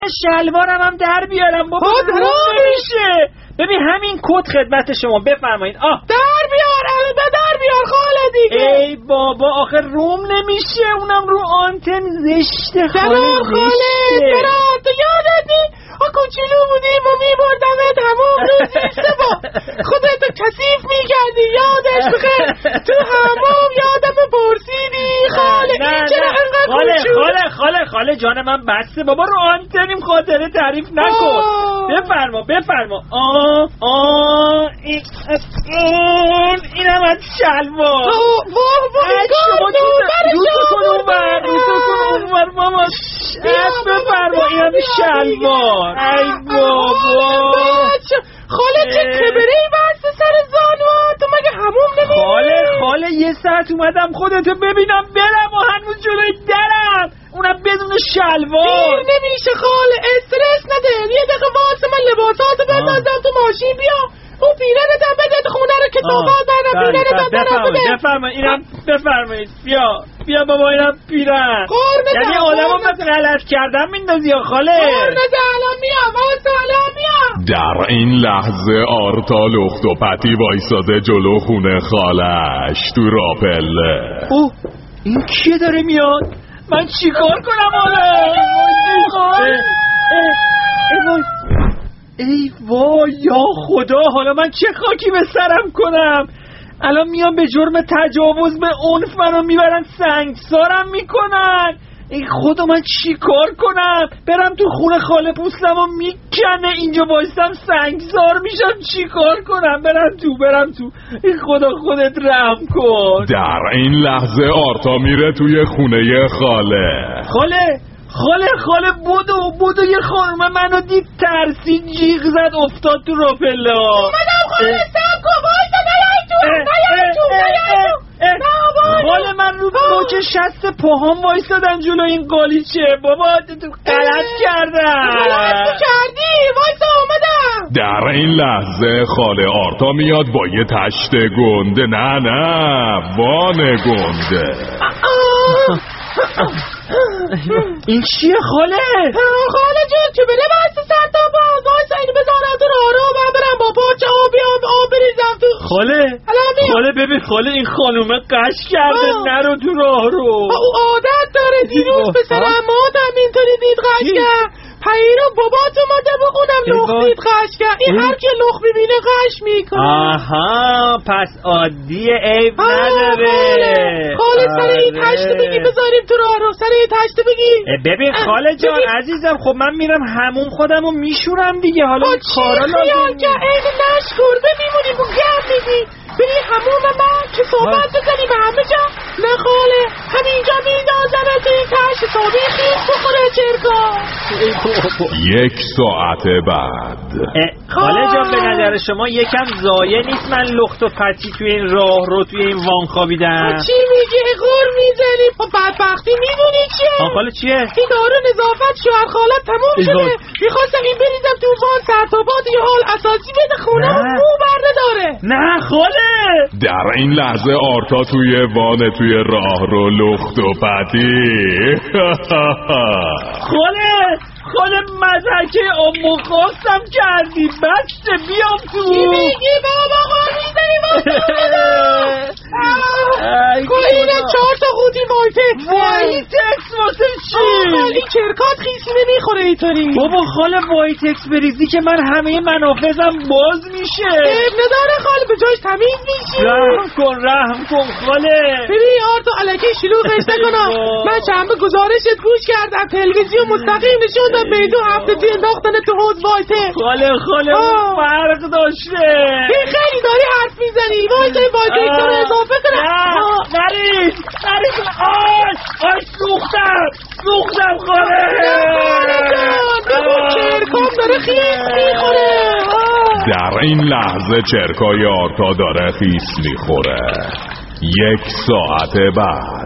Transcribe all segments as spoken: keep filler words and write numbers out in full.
شلوارم هم در بیارم بابا نمیشه. ببین همین کت خدمت شما بفرمایید. آه در بیار البته در بیار خاله دیگه. ای بابا آخه روم نمیشه، اونم رو آنتن زشته خاله. خاله چرا تو یادتی ها کوچولو بودیم و میبردمت همون روز نیسته با خودتو کثیف میکردی یادش بخیر تو همون یادم پرسیدی خاله این چرا انقدر خاله کوچولو. خاله خاله خاله جان من بسته بابا رو آنتنیم خاطره تعریف نکن. بفرما بفرما. آه آه این اینم از شلوار. واه واه شما دوستو کن اونور دوستو کن اونور ماما. بفرما اینم شلوار. ای بابا خاله چه کبرهی بسته سر زانوها تو مگه هموم نمیری؟ خاله خاله یه ساعت اومدم خودتو ببینم برم و هنوز جلوی درم اونم بدون شلوار. دیر نمیشه خاله استرس نده یه دقیقه واسه من لباساتو بندازم تو ماشین بیا اون پیرنتم بده خونه رو کتابات برم پیرنتم برم بده. بفرمایید اینم بفرمایید بیا بیا بابا اینم پیرن. یعنی آدم هم مثل غلط کردم میندازی یا خاله؟ قرنزه الان میام واسه الان میام. در این لحظه آرتا لخت و پتی وایساده جلو خونه خالش تو راپله. اوه این کیه داره میاد؟ من چیکار کنم حالا؟ ای وای یا خدا حالا من چه خاکی به سرم کنم؟ الان میان به جرم تجاوز به عنف منو میبرن سنگسارم میکنن. ای خدا من چی کار کنم؟ برم تو خونه خاله پوستمو میکنه اینجا وایستم سنگسار میشم چی کار کنم؟ برم تو برم تو. ای خدا خودت رحم کن. در این لحظه آرتا میره توی خونه خاله. خاله خاله خاله بودو بودو یه خانومه منو دید ترسید جیغ زد افتاد تو راپله ها. اومدم خاله سب کن وایسا نیای تو نیای تو نیای تو. خاله من رو نوک شست پاهام وایسادم جلو این قالیچه بابا تو غلط کردم. غلط کردی وایسا اومدم. در این لحظه خاله آرتا میاد با یه تشت گنده. نه نه وان گنده. این چیه خاله؟ خاله جون که بله بسته سر تا باز وایسا اینو بزنم تو راه رو من برم با پاچه ها بیام آب بریزم تو. خاله خاله ببین خاله این خانومه قش کرده نرو تو راه رو. او عادت داره دیروز به سر امادم اینطوری دید قش کرد پیرو بابات اومده با اونم لخ دید قش کرد. این هر که لخ ببینه قش میکنه. آها پس عادیه عیب نداره. خاله سر این تشت بگی بذاریم تو راه رو سر این تشت بگی. ببین خاله جان عزیزم خب من میرم همون خودمو میشورم دیگه حالا کارا لازم نیست. این نشکرده میمونیم و گم میدی بری همون من که صحبت بزنیم همه جا. نه خاله همینجا میدازم تو این تشت حسابی خیز بخوره چرکا. یک ساعت بعد خاله جان به نظر شما یکم ضایع نیست من لخت و پتی توی این راه رو توی این وان خوابیدم؟ چی میگی غور میزنی؟ خب بدبختی میدونی چیه؟ آه خاله چیه؟ این دارو نظافت شوهر خالت تموم شده میخواستم این بریزم تو وان سرتابات یه حال اساسی بده خونه رو برده داره. نه خاله در این لحظه آرتا توی وان توی راه رو لخت و پتی. خاله خاله مزحکه آمو خواستم کردی بسته بیام تو. چی میگی بابا غور میزنی بابا خب اینه چهار تا قوطی وایتکس وایتکس واسه چی؟ خالی کرکات خیسی نمیخوره اینطوری. بابا خاله وایتکس بریزی که من همه منافذم باز میشه. اب نداره خاله به جایش تمیز میشی. رحم کن رحم کن خاله. ببین آرتو الکی شلوغش نکنم. من چند به گزارشت گوش کردم تلویزیون مستقیم نشون داد میدون هفتگی انداختن تو حوض وایتکس. خاله خاله فرق داشته. این خیلی داری حرف میزنی وایتکس وایتکس رو اضافه کنم. نریز نریز آش آش سوختم سوختم خاله. چرکام داره خیس میخوره. در این لحظه چرکای آرتا داره خیس میخوره. یک ساعت بعد.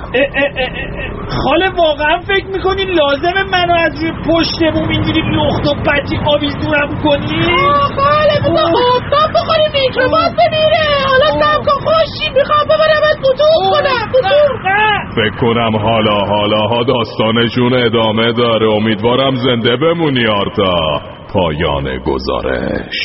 خاله واقعا فکر میکنی لازمه منو از روی پشت بوم اینجوری لخت و پتی آویزونم کنی؟ خاله بزا خوبتم بخوری میکروبات بمیره. حالا سم کن خوشی میخوام ببرم از بطور کنم بطور. فکر کنم حالا حالا ها داستانشون ادامه داره. امیدوارم زنده بمونی آرتا. پایان گزارش.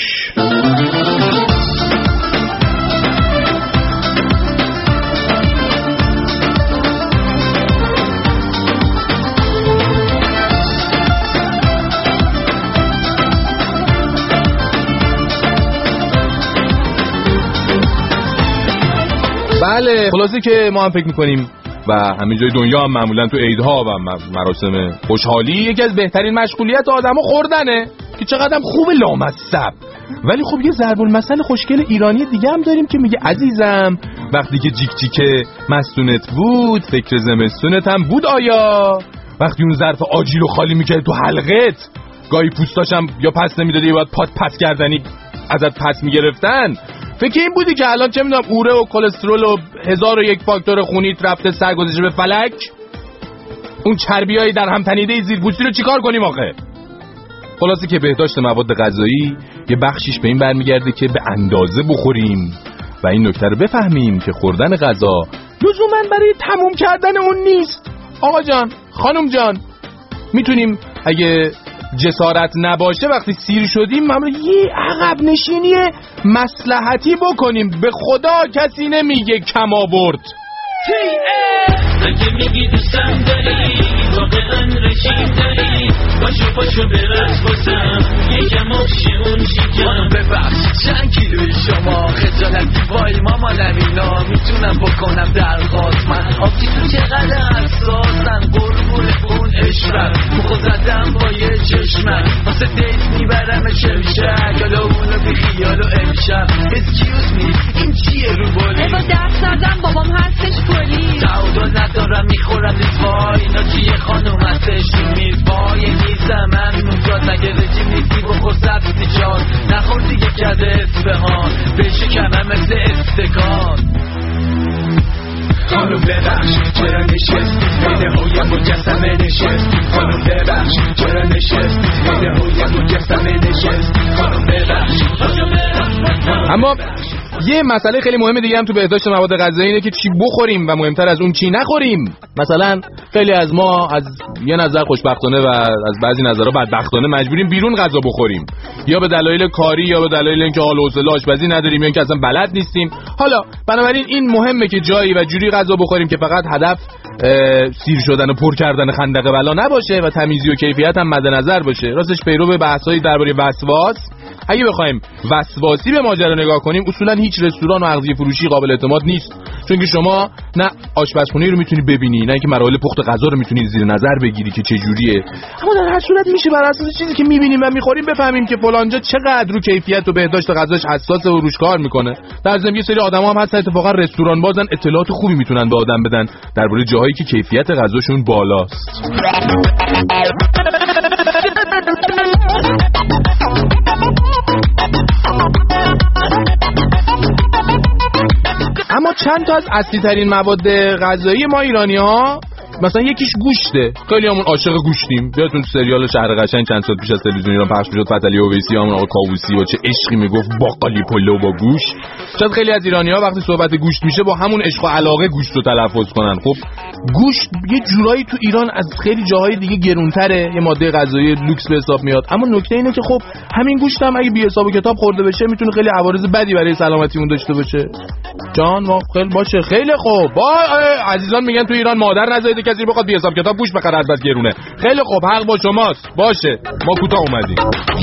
بله خلاصه که ما هم فکر میکنیم و همین جای دنیا هم معمولا تو عیدها و مراسم خوشحالی یکی از بهترین مشغولیت آدمو خوردنه که چقدر خوب لامصب. ولی خب یه ضرب المثل خوشگل ایرانی دیگه هم داریم که میگه عزیزم وقتی که جیک جیک مستونت بود فکر زمستونت هم بود آیا؟ وقتی اون ظرف آجیل رو خالی میکردی تو حلقت گاهی پوستاشم یا پس نمیدادی یا باید پات پس کردنی ازت پس میگرفتن. فکر این بودی که الان چه میدونم اوره و کلسترول و هزار و یک فاکتور خونیت رفته سر گذاشته به فلک؟ اون چربیای در هم تنیده زیرپوستی رو چیکار کنیم آخه؟ خلاصه که بهداشت مواد غذایی یه بخشیش به این برمیگرده که به اندازه بخوریم و این نکته رو بفهمیم که خوردن غذا لزوماً برای تموم کردن اون نیست. آقا جان، خانم جان، میتونیم اگه جسارت نباشه وقتی سیر شدیم معمولا یه عقب نشینی مصلحتی بکنیم. به خدا کسی نمیگه کم آورد. اگه میگی دوستم داری واقعا رشید داری باشو باشو برس باسم یکم آفشی اون شکم ببخش چند کیلوی شما خجالتی وای ماما نمینا میتونم بکنم درخواست من آفتی تو چقدر حساسن قربون اون عشرت مخو زدم با یه چشمت واسه دیت میبرم شمشک یالا اونو بی خیال و امشب اسکیوز می این چیه رو بولی با درد زدم بابام هستش پولی تعودل ندارم میخورم دیسوای اینا چیه خانوم هستش میرپای نیستم من نوزاد مگه رژیم نیستی بخور سبزی جان نخور دیگه کده اسفهان بشه کمم مثل استکان خانوم ببخش چرا نشستی بین هویم مجسمه نشستی خانوم ببخش چرا نشستی بین هویم مجسمه نشستی خانوم ببخش. اما یه مسئله خیلی مهم دیگه هم تو بهداشت مواد غذایی اینه که چی بخوریم و مهمتر از اون چی نخوریم. مثلا خیلی از ما از یه نظر خوشبختانه و از بعضی نظرها بدبختانه مجبوریم بیرون غذا بخوریم، یا به دلایل کاری یا به دلایل اینکه حال و حوصله آشپزی نداریم یا اینکه اصلا بلد نیستیم. حالا بنابراین این مهمه که جایی و جوری غذا بخوریم که فقط هدف سیر شدن و پر کردن خندق بلا نباشه و تمیزی و کیفیت هم مد نظر باشه. راستش پیرو به بحث‌های درباره وسواس، اگه بخوایم وسواسی به ماجرا نگاه کنیم اصولا هیچ رستوران و اغذیه فروشی قابل اعتماد نیست، چون که شما نه آشپزخونه رو میتونی ببینی نه اینکه مراحل پخت غذا رو میتونی زیر نظر بگیری که چه جوریه. اما در هر صورت میشه بر اساس چیزی که میبینیم و میخوریم بفهمیم که فلانجا چقدر رو کیفیت و بهداشت غذاش حساسه و روش کار میکنه. در ضمن یه سری آدما هم هستن اتفاقا رستوران بازن اطلاعات خوبی میتونن به آدم بدن درباره جاهایی که کیفیت غذاشون بالاست. اما چند تا از اصلی ترین مواد غذایی ما ایرانی ها مثلا یکیش گوشته. خیلی همون عاشق گوشتیم. یادتون سریال شهر قشنگ چند سال پیش از تلویزیون ایران پخش میشد، فتحعلی اویسی همون آقا کاووسی و چه عشقی میگفت باقالی پلو با گوشت. شاید خیلی از ایرانی‌ها وقتی صحبت گوشت میشه با همون عشق و علاقه گوشت رو تلفظ کنن. خب گوشت یه جورایی تو ایران از خیلی جاهای دیگه گرونتره، یه ماده غذایی لوکس به حساب میاد. اما نکته اینه که خب همین گوشت هم اگه بی حساب و کتاب خورده بشه میتونه خیلی عوارض بدی برای سلامتیمون داشته باشه. جان ما خیلی باشه خیلی خوب. با عزیزان میگن تو ایران مادر نذارید کسی بخواد بی حساب کتاب گوشت بخره از بس گرونه. خیلی خوب حق با شماست. باشه ما کوتاه اومدیم.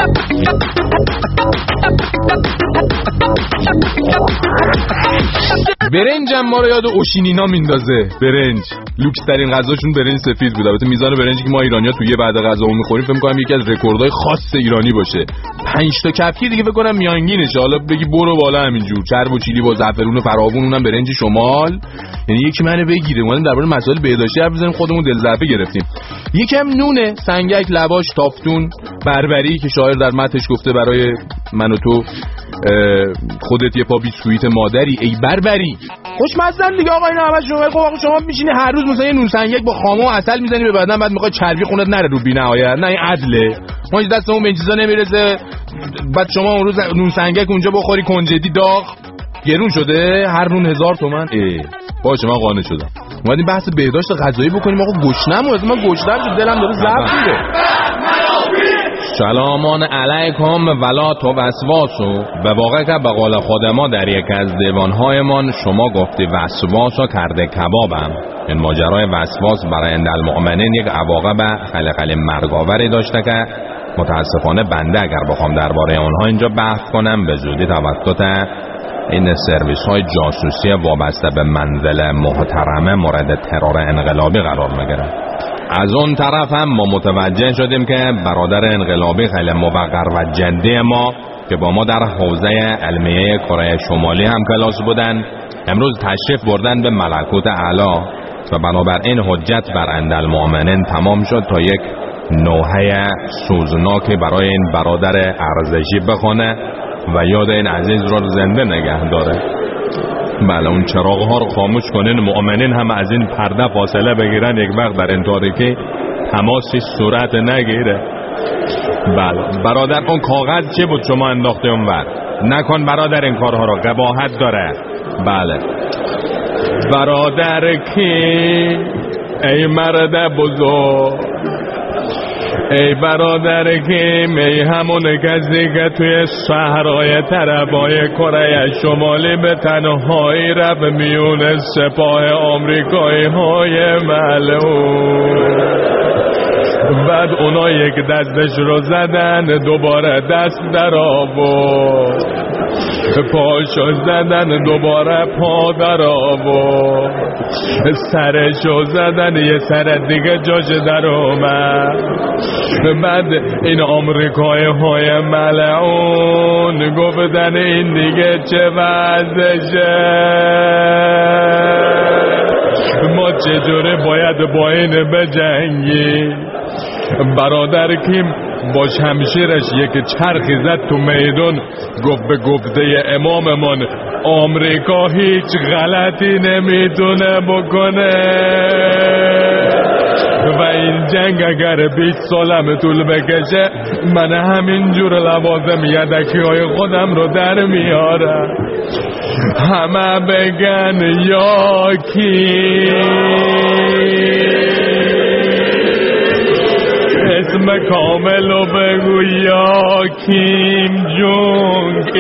برنج هم ما رو یاد اوشینینا میندازه. برنج لوکس ترین غذاشون برنج سفید بود. البته میزان برنجی که ما ایرانی‌ها توی بعد غذامون می‌خوریم فکر می‌کنم یکی از رکوردهای خاص ایرانی باشه. پنج تا کپکی دیگه فکر کنم میانگینشه. حالا بگی برو بالا همینجور چرب و چیلی با زعفرون و فراوون، اونم برنج شمال. یعنی یکی منو بگیره. ما درباره مسائل بهداشتی حرف بزنیم خودمون دل ضعفه گرفتیم. یکم نونه، سنگک، لواش، تافتون، بربری که شاعر در متنش گفته برای من و تو خودت یه پا بیسکویت مادری ای بربری. خوشمزن دیگه آقا اینا همش شما. خب آقا شما میشینی هر روز مثلا یه نون سنگک با خامه و عسل میزنی به بدن، بعد میخوای چربی خونت نره رو بی‌نهایت. نه این عدله. ما هیچ دستمون به این چیزا نمیرسه. بعد شما اون روز نون سنگک اونجا بخوری کنجدی داغ گرون شده، هر نون هزار تومن. ای باشه من قانع شدم. اومدیم بحث بهداشت غذایی بکنیم. آقا گشنم از من گشنم شد، دلم داره ضعف میره. سلامان علیکم ولا تو وسواسو. به واقع که به قول خود ما در یک از دیوانهایمان شما گفتی وسواس و کرده کبابم. این ماجرای وسواس برای اندالمؤمنین یک عواقب خیلی خیلی مرگاوری داشته که متاسفانه بنده اگر بخوام درباره اونها اینجا بحث کنم به زودی توسط این سرویس های جاسوسی وابسته به منزل محترمه مورد ترور انقلابی قرار میگیره. از اون طرف هم ما متوجه شدیم که برادر انقلابی خیلی موقر و جدی ما که با ما در حوزه علمیه کره شمالی هم کلاس بودن، امروز تشریف بردن به ملکوت اعلی و بنابراین حجت بر اندالمؤمنین تمام شد تا یک نوحه سوزناکی برای این برادر ارزشی بخونه و یاد این عزیز رو زنده نگه داره. بله اون چراغ ها رو خاموش کنین، مؤمنین هم از این پرده فاصله بگیرن، یک وقت در این تاریکی تماسی صورت نگیره. بله برادر اون کاغذ چی بود شما انداخته اونور؟ نکن برادر این کارها رو، قباحت داره. بله برادر کی ای مرد بزرگ، ای برادر کیم، ای همون کسی که توی صحرای طرفای کره شمالی به تنهایی رفت میون سپاه آمریکایی های ملعون. بعد اونا یک دستش رو زدن، دوباره دست در آورد، پاشو زدن، دوباره پا در آورد، سرشو زدن، یه سر دیگه جاش در اومد. بعد این آمریکای های ملعون گفتن این دیگه چه وضعشه، ما چجوره باید با این بجنگی. برادر کیم با شمشیرش یک چرخی زد تو میدون، گفت به گفته اماممان آمریکا هیچ غلطی نمیتونه بکنه و این جنگ اگر بیست سالم طول بکشه من همینجور لوازم یدکی های خودم رو در میارم. همه بگن یا کی، اسم کاملو بگو یا کیم جونگ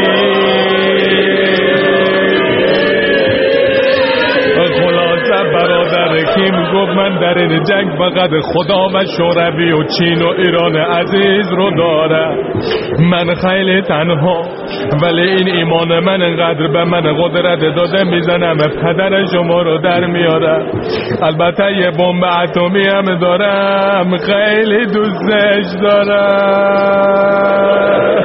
ایل. خلاصه برادر کیم گفت من در این جنگ فقط خدا و شوروی و چین و ایران عزیز رو داره، من خیلی تنها، ولی این ایمان من انقدر به من قدرت داده میزنم پدر شما رو در میاره. البته یه بمب اتمی هم دارم، خیلی دوستش دارم.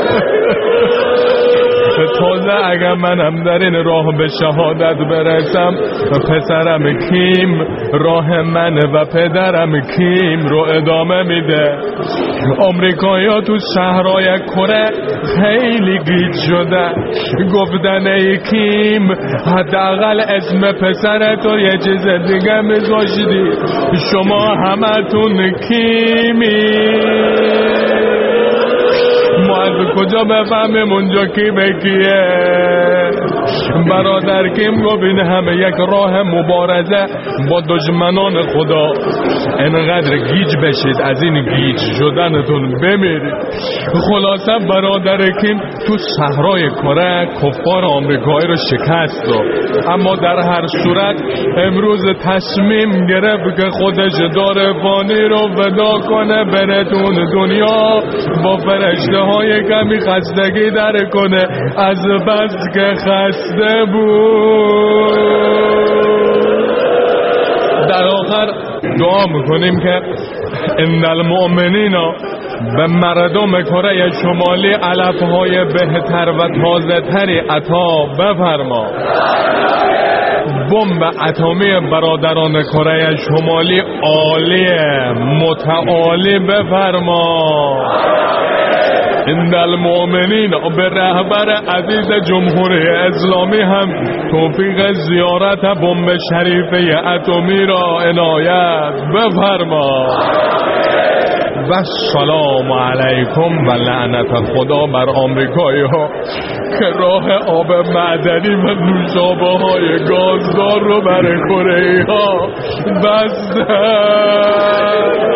تازه اگر منم در این راه به شهادت برسم، پسرم کیم راه من و پدرم کیم رو ادامه میده. آمریکایی ها تو شهرهای کره خیلی گیج شده، گفتن ای کیم حداقل اسم پسرتو یه چیز دیگه میذاشتی، شما همتون کیمی. ما از کجا بفهمیم اونجا کی به کیه؟ برادر کیم گفت این همه یک راه مبارزه با دشمنان خدا، انقدر گیج بشید از این گیج شدنتون بمیرید. خلاصه برادر کیم تو صحرای کره کفار آمریکایی رو شکست داد، اما در هر صورت امروز تصمیم گرفت که خودش داره فانی رو ودا کنه، بره دون دنیا با فرشته های کمی خستگی در کنه، از بس که خسته بود. در آخر دعا میکنیم که ان المؤمنین به مردم کره شمالی علفهای بهتر و تازه تری عطا بفرما. بمب اتمی برادران کره شمالی عالی متعالی بفرما. ان المؤمنین به رهبر عزیز جمهوری اسلامی هم توفیق زیارت بمب شریفه اتمی را عنایت بفرما. و سلام علیکم و لعنت خدا بر آمریکایی ها که راه آب معدنی و نوشابه های گازدار رو برای کره ای ها بستن.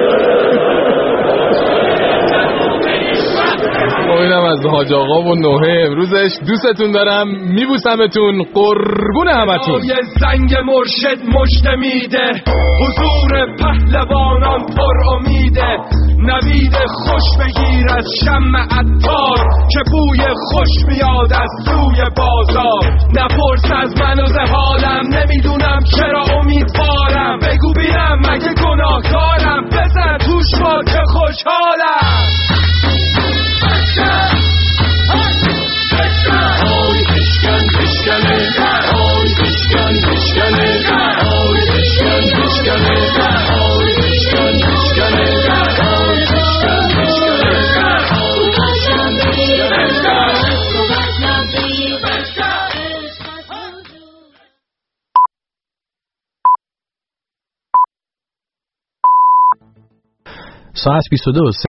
اینم از حاج آقا و نوحه امروزش. دوستتون دارم، میبوسمتون، قربون همتون. یه زنگ مرشد مژده میده، حضور پهلوانان پر امیده. نوید خوش بگیر از شمع عطار که بوی خوش میاد از سوی بازار. نپرس از من و حالم، نمیدونم چرا امیدوارم. بگو بینم مگه گناهکارم، بزن توش با که خوشحالم. ساعت بیست و دو